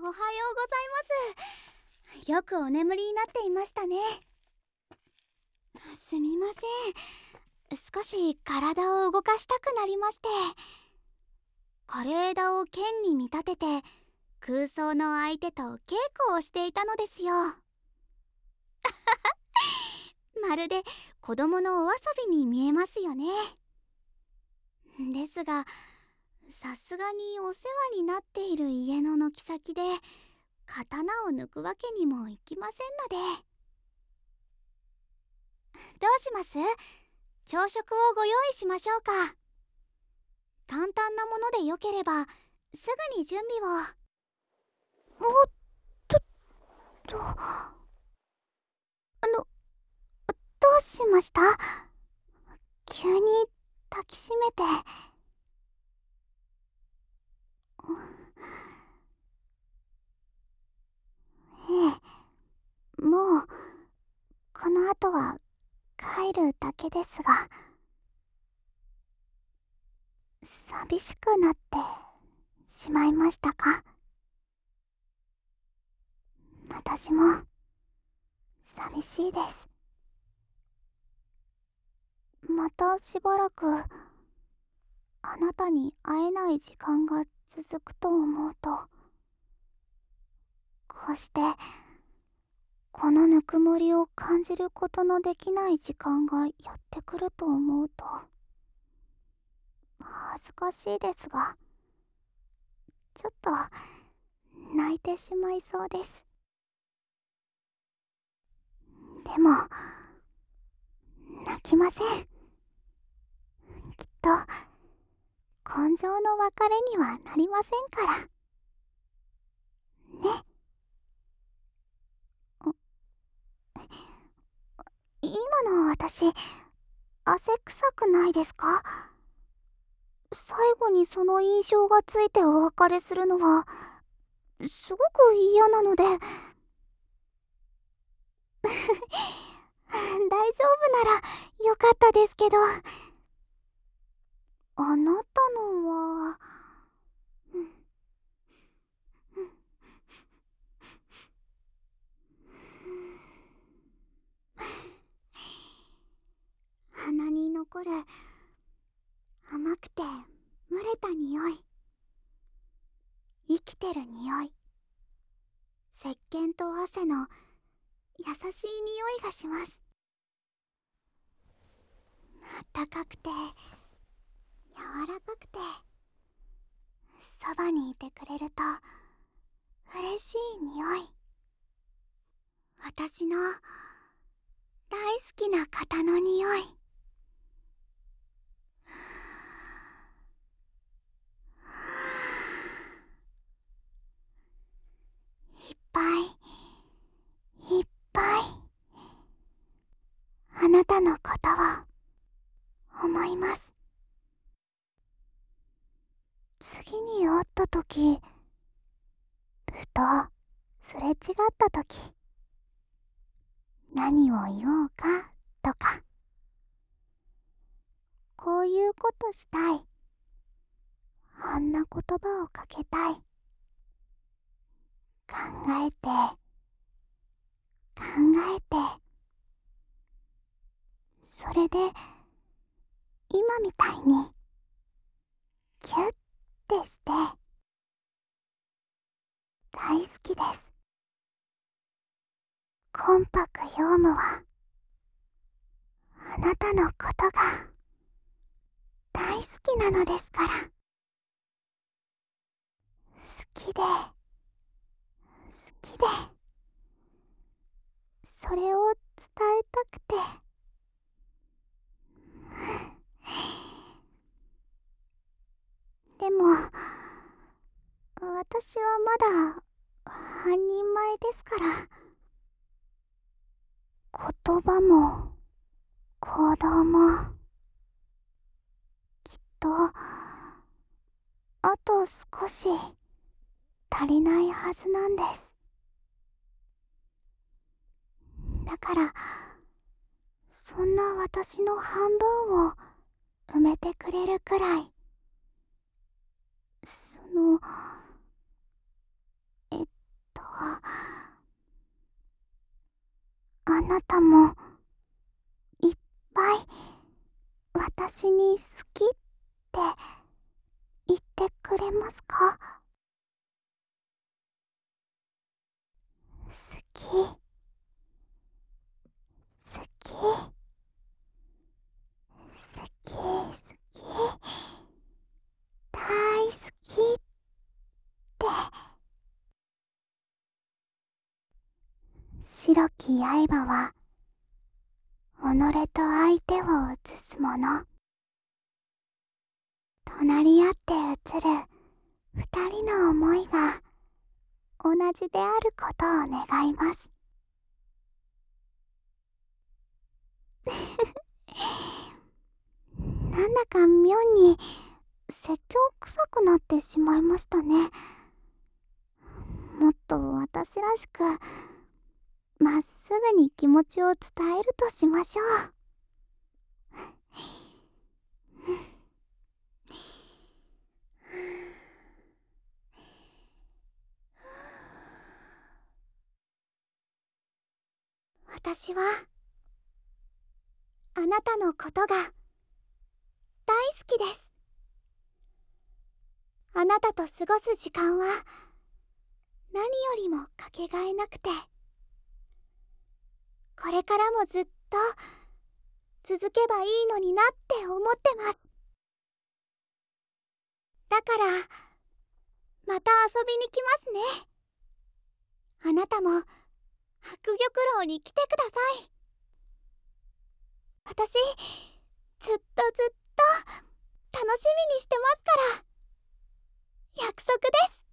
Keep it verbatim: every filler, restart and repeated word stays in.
おはようございます。よくお眠りになっていましたね。すみません、少し体を動かしたくなりまして。枯れ枝を剣に見立てて空想の相手と稽古をしていたのですよ。まるで子供のお遊びに見えますよね。ですが、さすがにお世話になっている家の軒先で刀を抜くわけにもいきませんので。どうします？朝食をご用意しましょうか。簡単なものでよければすぐに準備を。おっとっと、あの、どうしました？急に抱きしめて。ええ、もうこの後は帰るだけですが。寂しくなってしまいましたか？私も寂しいです。またしばらくあなたに会えない時間が続くと思うと、こうしてこのぬくもりを感じることのできない時間がやってくると思うと恥ずかしいですが、ちょっと泣いてしまいそうです。でも泣きません。きっと今生の別れにはなりませんからね。今の私、汗臭くないですか？最後にその印象がついてお別れするのはすごく嫌なので。大丈夫ならよかったですけど。あなたのは、うん、鼻に残る甘くて蒸れた匂い、生きてる匂い、石鹸と汗の優しい匂いがします。あったかくて柔らかくて、そばにいてくれると嬉しい匂い。私の大好きな方の匂い。いっぱいいっぱいあなたのことを思います。次に会った時、ふとすれ違った時、何を言おうかとか、こういうことしたい、あんな言葉をかけたい、考えて考えて、それで今みたいにキュッてして大好きです。魂魄ヨウムはあなたのことが大好きなのですから。好きで好きで、それを伝えたくて。でも私はまだ半人前ですから、言葉も行動もきっとあと少し足りないはずなんです。だからそんな私の半分を埋めてくれるくらい、そのえっか。あなたもいっぱい私に好きって言ってくれますか？好き、好き、好き、好き、大好きって。白き刃は己と相手を映すもの。隣り合って映る二人の想いが同じであることを願います。なんだか妙に説教臭くなってしまいましたね。もっと私らしくまっすぐに気持ちを伝えるとしましょう。私はあなたのことが大好きです。あなたと過ごす時間は何よりもかけがえなくて、これからもずっと続けばいいのになって思ってます。だからまた遊びに来ますね。あなたも白玉楼に来てください。私ずっとずっと楽しみにしてますから。約束です。